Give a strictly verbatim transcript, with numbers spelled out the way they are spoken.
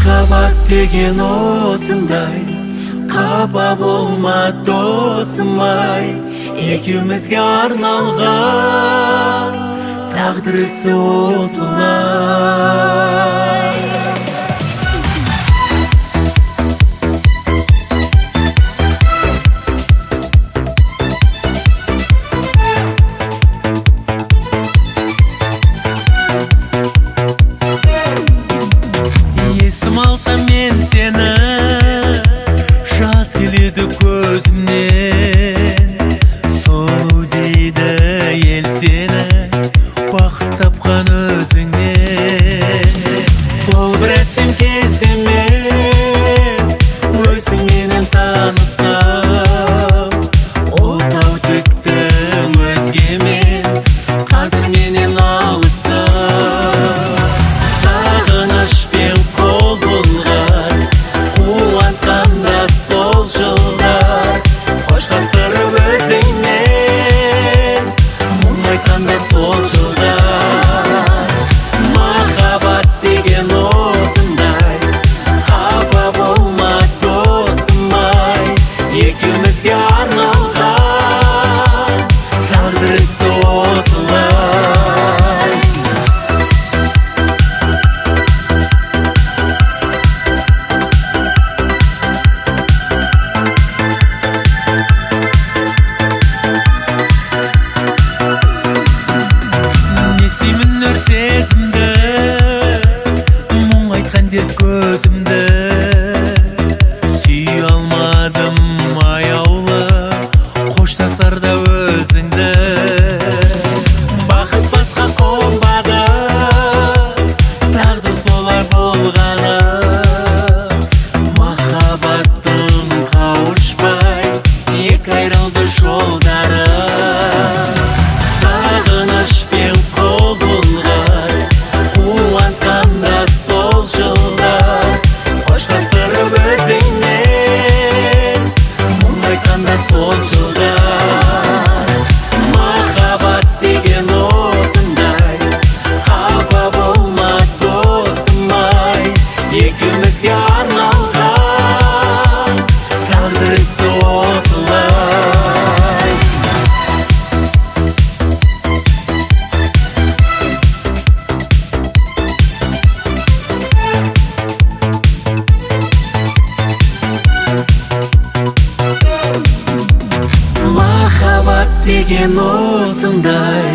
Махаббат деген осындай, қапа болма досым-ай, екеумізге арналған тағдырысы осылай. Есім алсам мен сені, жас келеді көзімнен. Сұлу дейді ел сені, бақыт тапқан өзіңнен. Сол бір әсем кезде мен өзіңменен таныстым. Отау тіктім өзгемен, қазір менен алыстым. Сағынышпен қол бұлғар, қуантқанда сол жылдар. Қоштастырып өзіңмен, мұң айтқанда сол жылдар. Махаббат деген осындай, қапа болма досым-ай, екеумізге арналған тағдырысы осылай. Сезімді, мұң айтқан дерт көзімді, сүй алмадым аяулы, қоштасарда өзіңді. Бақыт басқа қонбады, тағдыр солай болғаны. Махаббаттың қауышпай, екі айрылды жолдары. Сағынышпен қол бұлғар, қуантқанда сол жылдар. Қоштастырып өзіңмен, мұң айтқанда сол жылдар. Махаббат деген осындай, қапа болма досым-ай, екеумізге арналған тағдырысы осылай. Махаббат деген осындай,